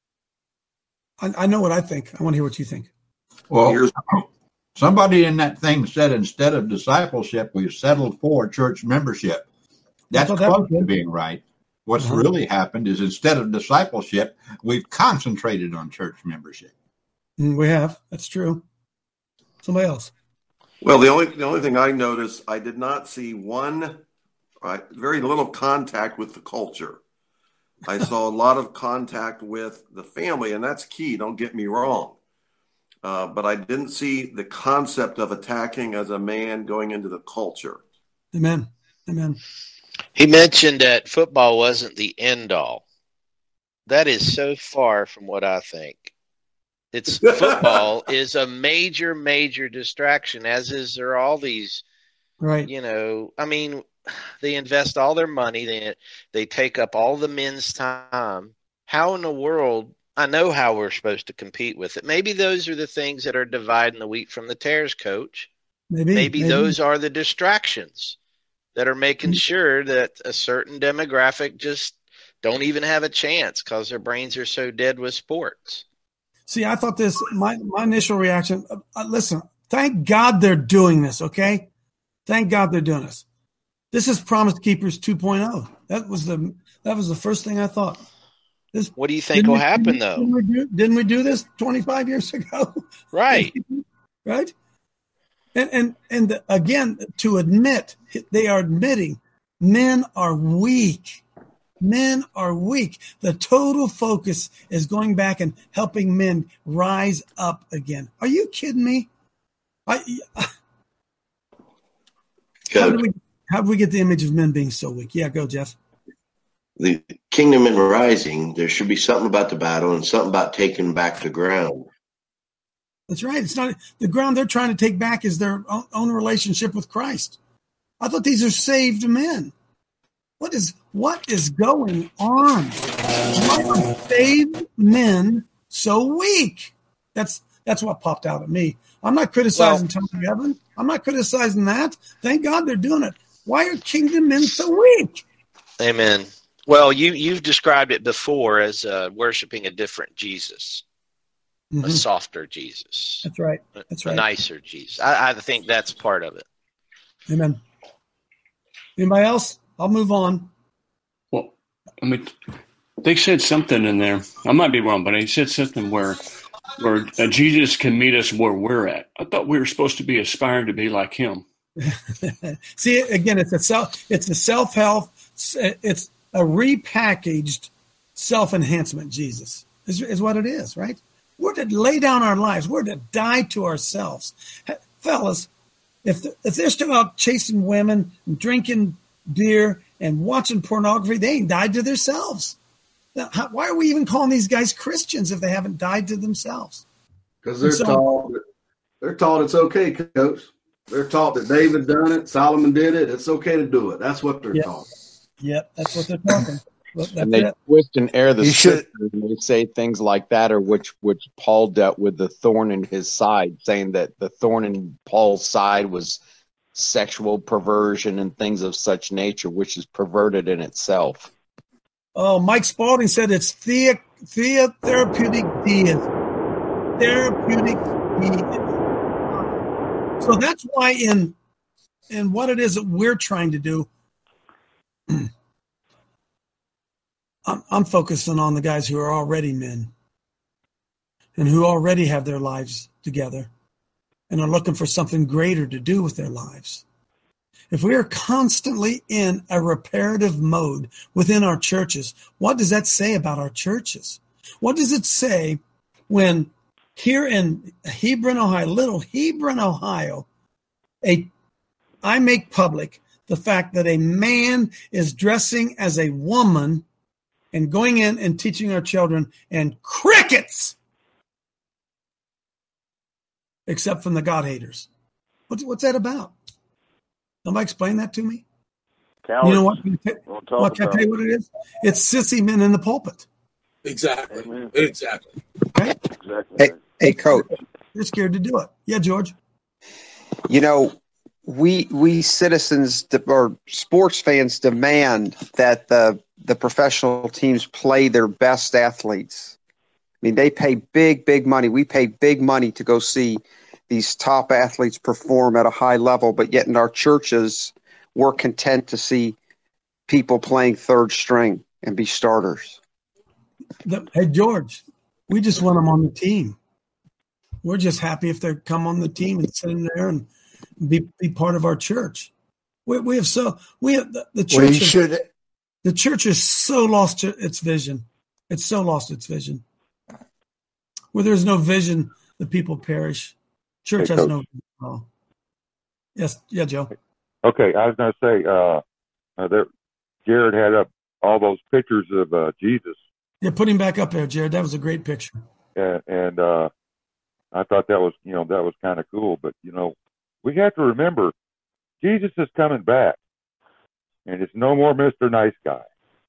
I know what I think. I want to hear what you think. Well, somebody in that thing said instead of discipleship, we've settled for church membership. That's close to being right. What's really happened is instead of discipleship, we've concentrated on church membership. We have. That's true. Somebody else. Well, the only thing I noticed, I did not see very little contact with the culture. I saw a lot of contact with the family, and that's key. Don't get me wrong. But I didn't see the concept of attacking as a man going into the culture. Amen. Amen. He mentioned that football wasn't the end all. That is so far from what I think. Football is a major, major distraction, as is there all these, right? I mean, they invest all their money. They take up all the men's time. How in the world? I know how we're supposed to compete with it. Maybe those are the things that are dividing the wheat from the tares, Coach. Maybe those are the distractions that are making sure that a certain demographic just don't even have a chance because their brains are so dead with sports. See, I thought my initial reaction, listen, thank God they're doing this, okay? Thank God they're doing this. This is Promise Keepers 2.0. That was the first thing I thought. What do you think will happen, though? Didn't we do this 25 years ago? Right. Right? And again, to admit, they are admitting men are weak. Men are weak. The total focus is going back and helping men rise up again. Are you kidding me? How did we get the image of men being so weak? Yeah, go, Jeff. The Kingdom Men Rising, there should be something about the battle and something about taking back the ground. That's right. It's not the ground they're trying to take back is their own relationship with Christ. I thought these are saved men. What is going on? Why are saved men so weak? That's what popped out at me. I'm not criticizing Tommy Evans. I'm not criticizing that. Thank God they're doing it. Why are kingdom men so weak? Amen. Well, you've described it before as worshiping a different Jesus, a softer Jesus. That's right. That's right. A nicer Jesus. I think that's part of it. Amen. Anybody else? I'll move on. Well, I mean, they said something in there. I might be wrong, but they said something where Jesus can meet us where we're at. I thought we were supposed to be aspiring to be like him. See, again, it's a self-help. It's a repackaged self-enhancement Jesus is what it is, right? We're to lay down our lives. We're to die to ourselves. Fellas, if they're still out chasing women and drinking beer and watching pornography, they ain't died to themselves. Now, why are we even calling these guys Christians if they haven't died to themselves? Because they're taught it's okay, Coach. They're taught that David done it, Solomon did it. It's okay to do it. That's what they're taught. Yep, that's what they're talking. And they twist and err the scriptures and they say things like that, or which Paul dealt with the thorn in his side, saying that the thorn in Paul's side was sexual perversion and things of such nature, which is perverted in itself. Oh, Mike Spalding said it's therapeutic deism. Therapeutic deism. So that's why in what it is that we're trying to do, I'm focusing on the guys who are already men and who already have their lives together and are looking for something greater to do with their lives. If we are constantly in a reparative mode within our churches, what does that say about our churches? What does it say when here in Hebron, Ohio, little Hebron, Ohio, I make public the fact that a man is dressing as a woman and going in and teaching our children, and crickets, except from the God haters. What's that about? Somebody explain that to me. Cowards. You know what? Can I tell you what it is? It's sissy men in the pulpit. Exactly. Exactly. Okay? Exactly. Hey, Coach. They're scared to do it. Yeah, George. You know, we citizens or sports fans demand that the professional teams play their best athletes. I mean, they pay big money. We pay big money to go see these top athletes perform at a high level, but yet in our churches, we're content to see people playing third string and be starters. Hey, George, we just want them on the team. We're just happy if they come on the team and sit in there and be part of our church. We have the church. The church has so lost its vision. It's so lost its vision. Where there's no vision, the people perish. Church has no vision at all. Yes, yeah, Joe. Okay, I was going to say, Jared had up all those pictures of Jesus. Yeah, put him back up there, Jared. That was a great picture. And I thought that was kind of cool. But we have to remember, Jesus is coming back, and it's no more Mr. Nice Guy.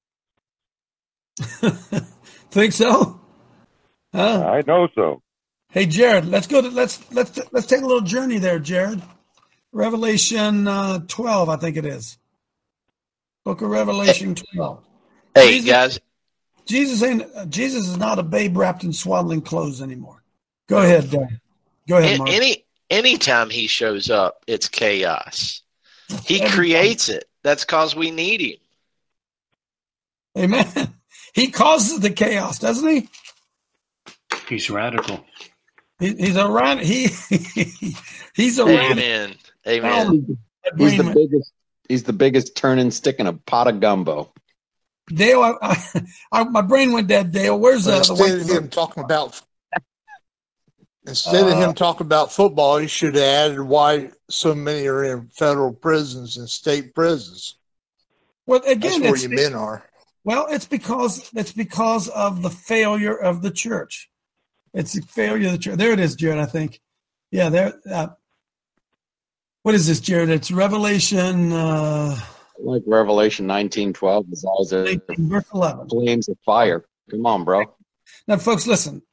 Think so? I know so. Hey, Jared, let's take a little journey there, Jared. Revelation 12, I think it is. Book of Revelation 12. Hey, guys. Jesus is not a babe wrapped in swaddling clothes anymore. Go ahead, Dan. Go ahead, Mark. Anytime he shows up, it's chaos. He creates it. That's because we need him. Amen. He causes the chaos, doesn't he? He's radical. He's a radical. He's a Amen. Amen. He's the biggest turning stick in a pot of gumbo. Dale, my brain went dead. Dale, where's instead of him talking about football, he should have added why so many are in federal prisons and state prisons. Well, again, that's where your men are. Well, it's because of the failure of the church. It's the failure of the church. There it is, Jared. I think. Yeah, there. What is this, Jared? It's Revelation. Like Revelation 19:12 is all the verse 11. Flames of fire. Come on, bro. Now, folks, listen.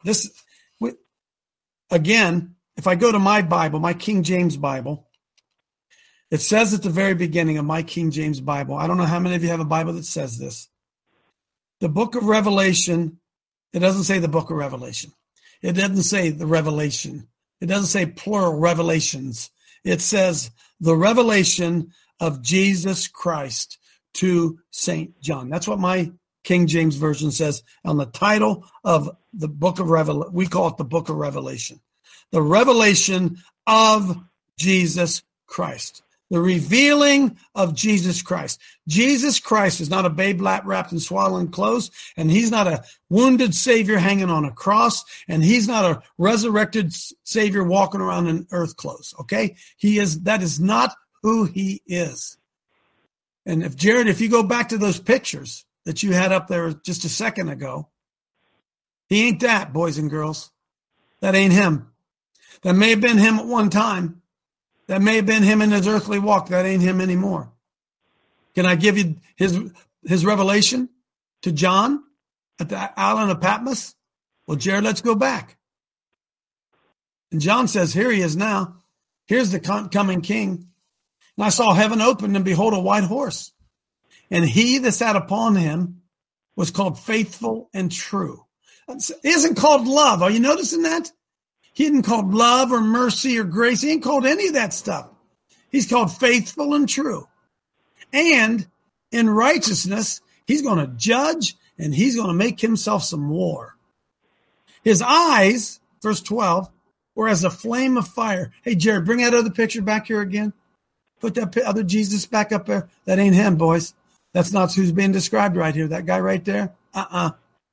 Again, if I go to my Bible, my King James Bible, it says at the very beginning of my King James Bible, I don't know how many of you have a Bible that says this. The book of Revelation, it doesn't say the book of Revelation. It doesn't say the revelation. It doesn't say plural revelations. It says the revelation of Jesus Christ to St. John. That's what my King James Version says on the title of the book of Revelation. We call it the book of Revelation. The revelation of Jesus Christ. The revealing of Jesus Christ. Jesus Christ is not a babe wrapped in swaddling clothes, and he's not a wounded Savior hanging on a cross, and he's not a resurrected Savior walking around in earth clothes, okay? That is not who he is. And if you go back to those pictures that you had up there just a second ago, he ain't that, boys and girls. That ain't him. That may have been him at one time. That may have been him in his earthly walk. That ain't him anymore. Can I give you his revelation to John at the island of Patmos? Well, Jared, let's go back. And John says, here he is now. Here's the coming king. And I saw heaven open, and behold, a white horse. And he that sat upon him was called Faithful and True. It isn't called love. Are you noticing that? He isn't called love or mercy or grace. He ain't called any of that stuff. He's called Faithful and True. And in righteousness, he's going to judge, and he's going to make himself some war. His eyes, verse 12, were as a flame of fire. Hey, Jared, bring that other picture back here again. Put that other Jesus back up there. That ain't him, boys. That's not who's being described right here. That guy right there.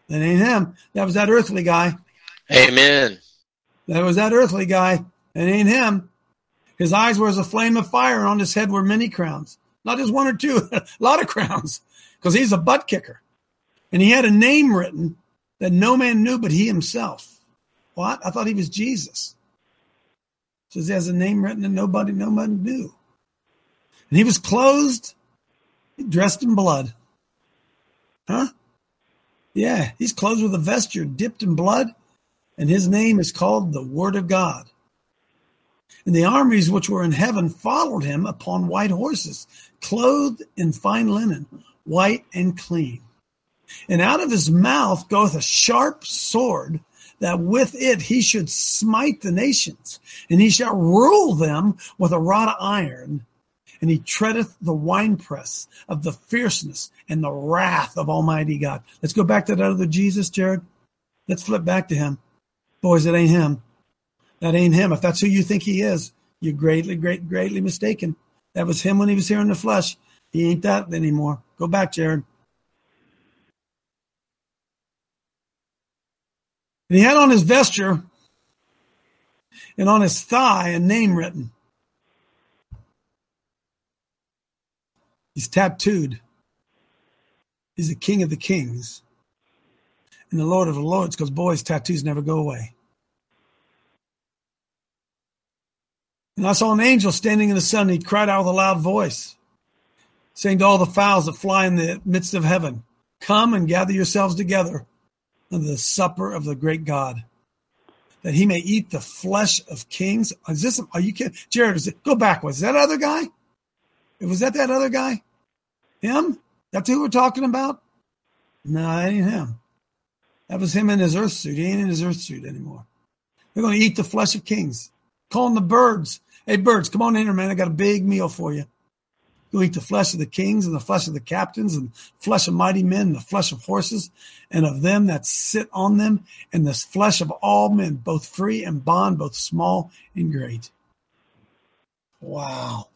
That ain't him. That was that earthly guy. Amen. That was that earthly guy. That ain't him. His eyes were as a flame of fire, and on his head were many crowns. Not just one or two, a lot of crowns, because he's a butt kicker. And he had a name written that no man knew but he himself. What? I thought he was Jesus. It says he has a name written that nobody knew. And he was clothed, dressed in blood. Huh? Yeah, he's clothed with a vesture dipped in blood, and his name is called the Word of God. And the armies which were in heaven followed him upon white horses, clothed in fine linen, white and clean. And out of his mouth goeth a sharp sword, that with it he should smite the nations, and he shall rule them with a rod of iron. And he treadeth the winepress of the fierceness and the wrath of Almighty God. Let's go back to that other Jesus, Jared. Let's flip back to him. Boys, it ain't him. That ain't him. If that's who you think he is, you're greatly mistaken. That was him when he was here in the flesh. He ain't that anymore. Go back, Jared. And he had on his vesture and on his thigh a name written. He's tattooed. He's the King of the Kings and the Lord of the Lords, because, boys, tattoos never go away. And I saw an angel standing in the sun. He cried out with a loud voice, saying to all the fowls that fly in the midst of heaven, come and gather yourselves together unto the supper of the great God, that he may eat the flesh of kings. Are you kidding? Jared, go backwards. Is that other guy? Was that other guy? Him? That's who we're talking about? No, that ain't him. That was him in his earth suit. He ain't in his earth suit anymore. They're going to eat the flesh of kings. Calling the birds. Hey, birds, come on in here, man. I got a big meal for you. You'll eat the flesh of the kings and the flesh of the captains and the flesh of mighty men and the flesh of horses and of them that sit on them and the flesh of all men, both free and bond, both small and great. Wow.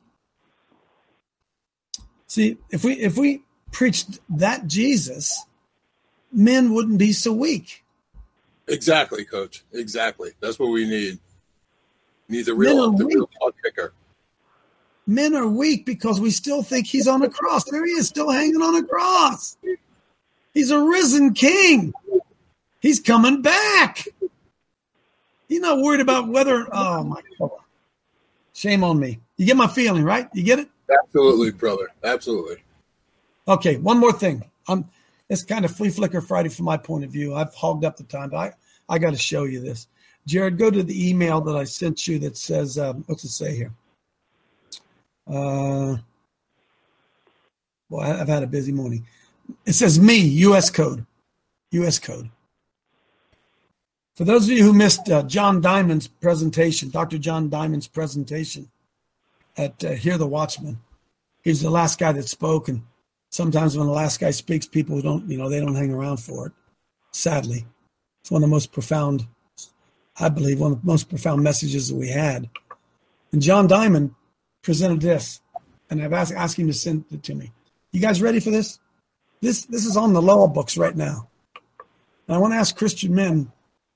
See, if we preached that Jesus, men wouldn't be so weak. Exactly, Coach. Exactly. That's what we need. Need the real butt kicker. Men are weak because we still think he's on a cross. There he is, still hanging on a cross. He's a risen king. He's coming back. He's not worried about whether, oh my God. Shame on me. You get my feeling, right? You get it? Absolutely, brother. Absolutely. Okay, one more thing. It's kind of Flea Flicker Friday from my point of view. I've hogged up the time, but I got to show you this. Jared, go to the email that I sent you that says, what's it say here? Boy, I've had a busy morning. It says me, U.S. code. U.S. code. For those of you who missed John Diamond's presentation, Dr. John Diamond's presentation at Hear the Watchman, he's the last guy that spoke, and sometimes when the last guy speaks, people don't, they don't hang around for it. Sadly, it's one of the most profound, I believe, one of the most profound messages that we had. And John Diamond presented this, and I've asked him to send it to me. You guys ready for this? This is on the law books right now. And I want to ask Christian men,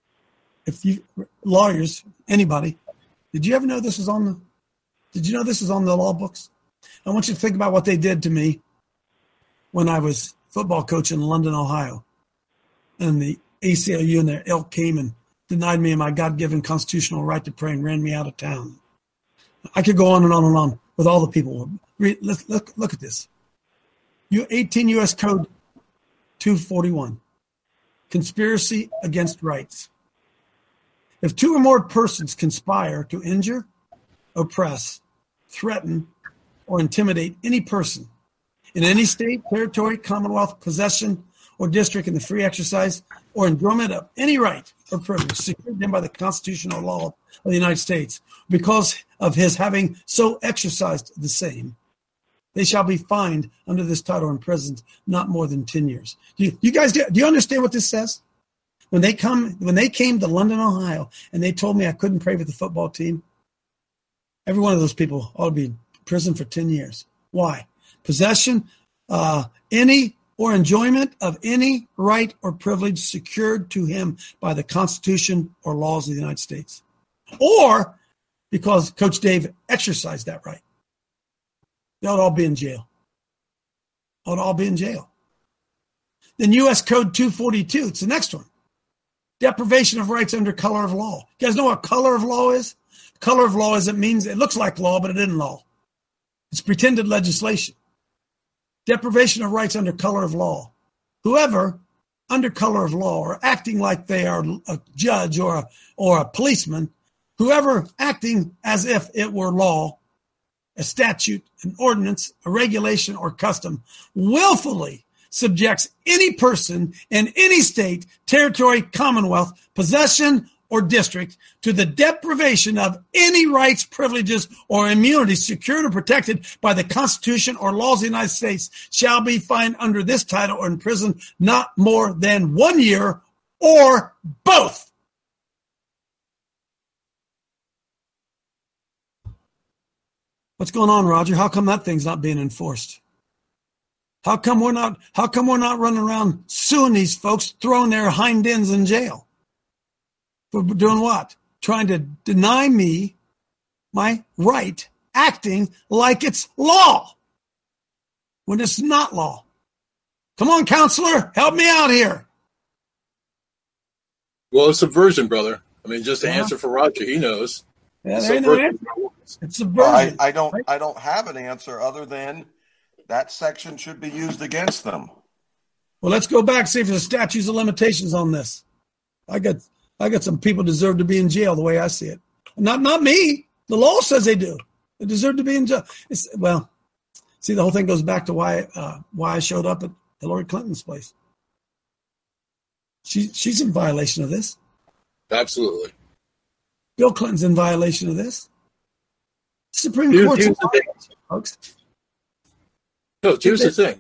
lawyers, anybody, did you ever know this is on the law books? I want you to think about what they did to me when I was football coach in London, Ohio. And the ACLU and their ilk came and denied me my God-given constitutional right to pray and ran me out of town. I could go on and on and on with all the people. Look at this. 18 U.S. Code 241. Conspiracy against rights. If two or more persons conspire to injure, oppress, threaten, or intimidate any person in any state, territory, commonwealth, possession, or district in the free exercise or enjoyment of any right or privilege secured them by the constitutional law of the United States because of his having so exercised the same, they shall be fined under this title and imprisoned not more than 10 years. Do you understand what this says? When they came to London, Ohio, and they told me I couldn't pray for the football team, every one of those people ought to be in prison for 10 years. Why? Possession, any or enjoyment of any right or privilege secured to him by the Constitution or laws of the United States, or because Coach Dave exercised that right. They ought all be in jail. Ought all be in jail. Then U.S. Code 242, it's the next one. Deprivation of rights under color of law. You guys know what color of law is? Color of law is it looks like law, but it isn't law. It's pretended legislation. Deprivation of rights under color of law. Whoever, under color of law, or acting like they are a judge or a policeman, whoever acting as if it were law, a statute, an ordinance, a regulation, or custom, willfully subjects any person in any state, territory, commonwealth, possession, or district to the deprivation of any rights, privileges, or immunities secured or protected by the Constitution or laws of the United States shall be fined under this title or in prison not more than 1 year or both. What's going on, Roger? How come that thing's not being enforced? How come we're not running around suing these folks, throwing their hind ends in jail? For doing what? Trying to deny me my right, acting like it's law when it's not law. Come on, counselor, help me out here. Well, it's subversion, brother. I mean, just to answer for Roger, he knows. Yeah, there ain't no answer. It's subversion. I don't have an answer other than that section should be used against them. Well, let's go back, see if there's statutes of limitations on this. I got some people deserve to be in jail the way I see it. Not me. The law says they do. They deserve to be in jail. See, the whole thing goes back to why I showed up at Hillary Clinton's place. She's in violation of this. Absolutely. Bill Clinton's in violation of this. Supreme Court's in violation, folks. Coach, here's the thing.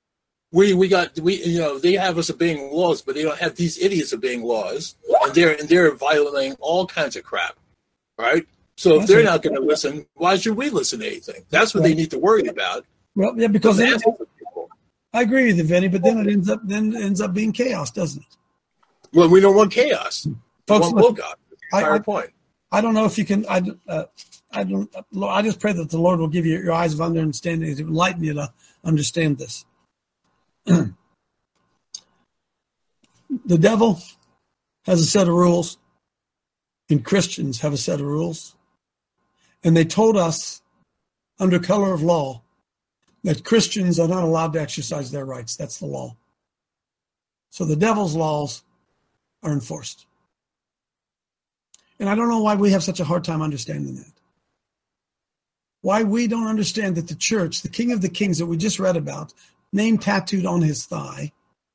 They have us obeying laws, but they don't have these idiots obeying laws, and they're violating all kinds of crap, right? So if they're not going to listen, why should we listen to anything? That's what they need to worry about. Well, yeah, because I agree with you, Vinny, but then it ends up being chaos, doesn't it? Well, we don't want chaos. Folks, we want God. That's our point. I don't know if you can. I just pray that the Lord will give you your eyes of understanding to enlighten you to understand this. The devil has a set of rules, and Christians have a set of rules. And they told us, under color of law, that Christians are not allowed to exercise their rights. That's the law. So the devil's laws are enforced. And I don't know why we have such a hard time understanding that. Why we don't understand that the church, the King of the Kings that we just read about, name tattooed on his thigh,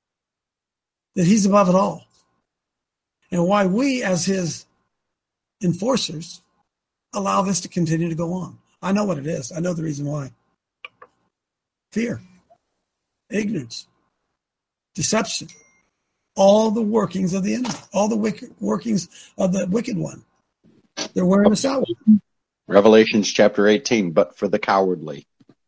that he's above it all. And why we, as his enforcers, allow this to continue to go on. I know what it is. I know the reason why. Fear, ignorance, deception, all the workings of the enemy, all the workings of the wicked one. They're wearing us out. Revelations chapter 18, but for the cowardly.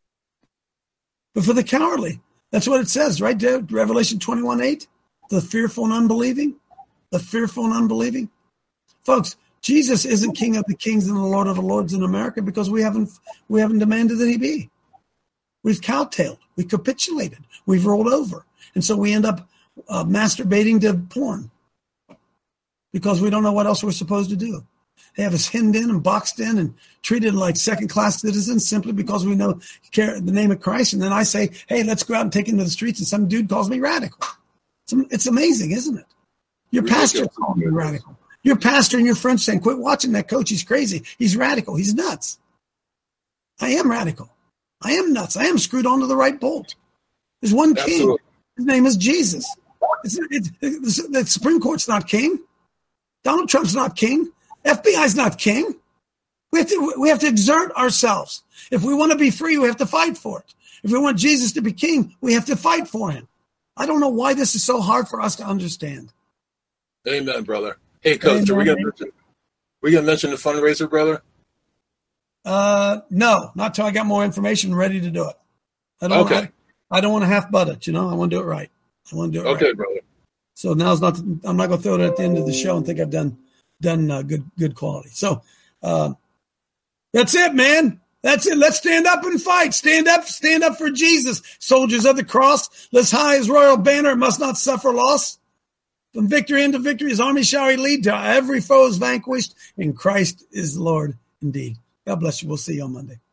But for the cowardly. That's what it says, right there? Revelation 21:8. The fearful and unbelieving. The fearful and unbelieving. Folks, Jesus isn't King of the Kings and the Lord of the Lords in America because we haven't demanded that he be. We've cowtailed. We capitulated. We've rolled over. And so we end up masturbating to porn because we don't know what else we're supposed to do. They have us hemmed in and boxed in and treated like second-class citizens simply because we know the name of Christ. And then I say, hey, let's go out and take him to the streets, and some dude calls me radical. It's amazing, isn't it? Your pastor called me radical. Your pastor and your friends saying, quit watching that coach. He's crazy. He's radical. He's nuts. I am radical. I am nuts. I am screwed onto the right bolt. There's one king. Absolutely. His name is Jesus. The Supreme Court's not king. Donald Trump's not king. FBI's not king. We have to exert ourselves. If we want to be free, we have to fight for it. If we want Jesus to be king, we have to fight for him. I don't know why this is so hard for us to understand. Amen, brother. Hey, Coach, are we going to mention the fundraiser, brother? No, not till I got more information ready to do it. I I don't want to half butt it. I want to do it right. I want to do it Okay, right. brother. So now's not. I'm not going to throw it at the end of the show and think I've done good quality. So that's it, man. That's it. Let's stand up and fight. Stand up for Jesus. Soldiers of the cross, let's high his royal banner. It must not suffer loss. From victory into victory, his army shall he lead. To every foe is vanquished, and Christ is the Lord indeed. God bless you. We'll see you on Monday.